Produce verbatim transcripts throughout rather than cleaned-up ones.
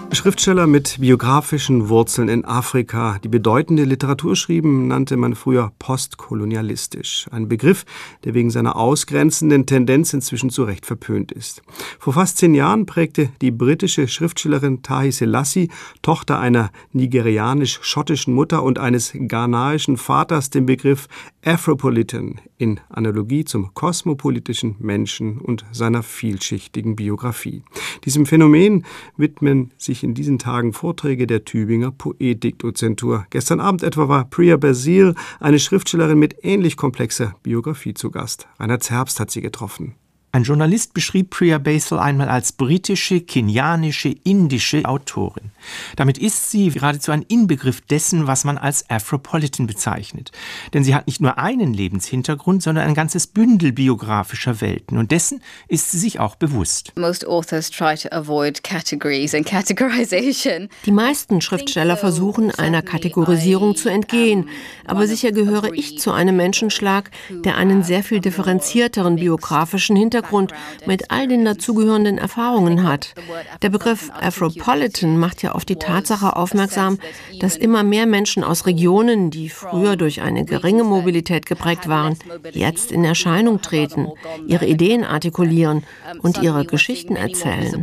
Schriftsteller mit biografischen Wurzeln in Afrika, die bedeutende Literatur schrieben, nannte man früher postkolonialistisch. Ein Begriff, der wegen seiner ausgrenzenden Tendenz inzwischen zu Recht verpönt ist. Vor fast zehn Jahren prägte die britische Schriftstellerin Tahi Selassie, Tochter einer nigerianisch-schottischen Mutter und eines ghanaischen Vaters, den Begriff Afropolitan in Analogie zum kosmopolitischen Menschen und seiner vielschichtigen Biografie. Diesem Phänomen widmen sich in diesen Tagen Vorträge der Tübinger Poetikdozentur. Gestern Abend etwa war Priya Basil, eine Schriftstellerin mit ähnlich komplexer Biografie, zu Gast. Reinhard Zerbst hat sie getroffen. Ein Journalist beschrieb Priya Basil einmal als britische, kenianische, indische Autorin. Damit ist sie geradezu ein Inbegriff dessen, was man als Afropolitan bezeichnet. Denn sie hat nicht nur einen Lebenshintergrund, sondern ein ganzes Bündel biografischer Welten. Und dessen ist sie sich auch bewusst. Most authors try to avoid categories and categorization. Die meisten Schriftsteller versuchen, einer Kategorisierung zu entgehen. Aber sicher gehöre ich zu einem Menschenschlag, der einen sehr viel differenzierteren biografischen Hintergrund mit all den dazugehörenden Erfahrungen hat. Der Begriff Afropolitan macht ja auf die Tatsache aufmerksam, dass immer mehr Menschen aus Regionen, die früher durch eine geringe Mobilität geprägt waren, jetzt in Erscheinung treten, ihre Ideen artikulieren und ihre Geschichten erzählen.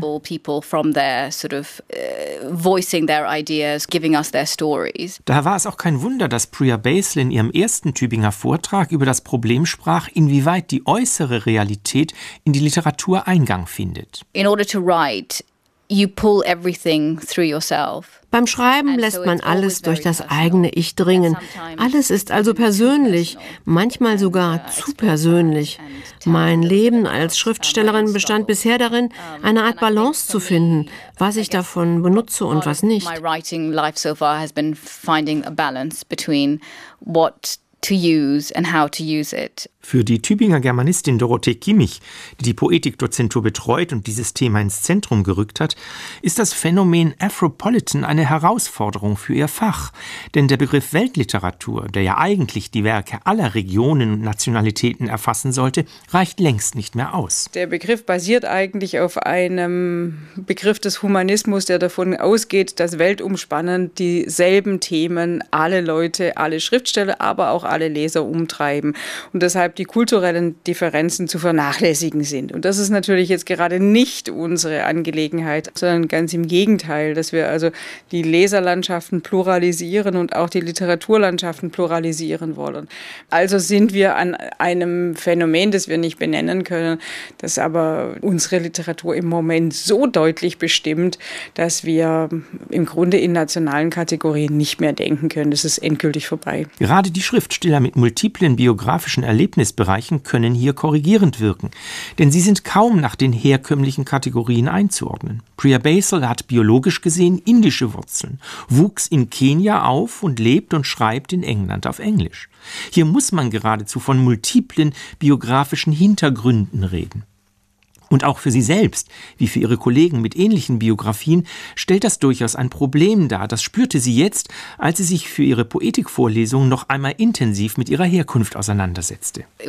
Daher war es auch kein Wunder, dass Priya Basil in ihrem ersten Tübinger Vortrag über das Problem sprach, inwieweit die äußere Realität in die Literatur Eingang findet. In order to write, you pull everything through yourself. Beim Schreiben lässt man alles durch das eigene Ich dringen. Alles ist also persönlich, manchmal sogar zu persönlich. Mein Leben als Schriftstellerin bestand bisher darin, eine Art Balance zu finden, was ich davon benutze und was nicht. My writing life so far has been finding a balance between what to use and how to use it. Für die Tübinger Germanistin Dorothee Kimmich, die die Poetikdozentur betreut und dieses Thema ins Zentrum gerückt hat, ist das Phänomen Afropolitan eine Herausforderung für ihr Fach. Denn der Begriff Weltliteratur, der ja eigentlich die Werke aller Regionen und Nationalitäten erfassen sollte, reicht längst nicht mehr aus. Der Begriff basiert eigentlich auf einem Begriff des Humanismus, der davon ausgeht, dass weltumspannend dieselben Themen alle Leute, alle Schriftsteller, aber auch alle Leser umtreiben. Und deshalb die kulturellen Differenzen zu vernachlässigen sind. Und das ist natürlich jetzt gerade nicht unsere Angelegenheit, sondern ganz im Gegenteil, dass wir also die Leserlandschaften pluralisieren und auch die Literaturlandschaften pluralisieren wollen. Also sind wir an einem Phänomen, das wir nicht benennen können, das aber unsere Literatur im Moment so deutlich bestimmt, dass wir im Grunde in nationalen Kategorien nicht mehr denken können. Das ist endgültig vorbei. Gerade die Schriftsteller mit multiplen biografischen Erlebnisbereichen können hier korrigierend wirken, denn sie sind kaum nach den herkömmlichen Kategorien einzuordnen. Priya Basil hat biologisch gesehen indische Wurzeln, wuchs in Kenia auf und lebt und schreibt in England auf Englisch. Hier muss man geradezu von multiplen biografischen Hintergründen reden. Und auch für sie selbst, wie für ihre Kollegen mit ähnlichen Biografien, stellt das durchaus ein Problem dar. Das spürte sie jetzt, als sie sich für ihre Poetikvorlesung noch einmal intensiv mit ihrer Herkunft auseinandersetzte. Ich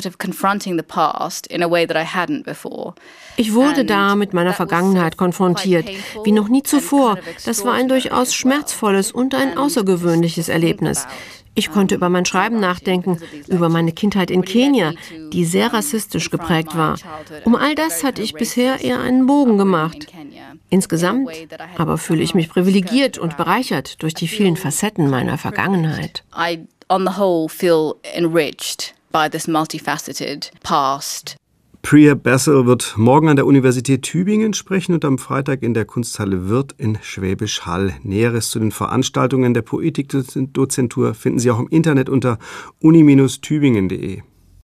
wurde da mit meiner Vergangenheit konfrontiert, wie noch nie zuvor. Das war ein durchaus schmerzvolles und ein außergewöhnliches Erlebnis. Ich konnte über mein Schreiben nachdenken, über meine Kindheit in Kenia, die sehr rassistisch geprägt war. Um all das hatte ich bisher eher einen Bogen gemacht. Insgesamt aber fühle ich mich privilegiert und bereichert durch die vielen Facetten meiner Vergangenheit. I, on the whole, feel enriched by this multifaceted past. Priya Basil wird morgen an der Universität Tübingen sprechen und am Freitag in der Kunsthalle Wirth in Schwäbisch Hall. Näheres zu den Veranstaltungen der Poetikdozentur finden Sie auch im Internet unter uni Bindestrich tübingen punkt de.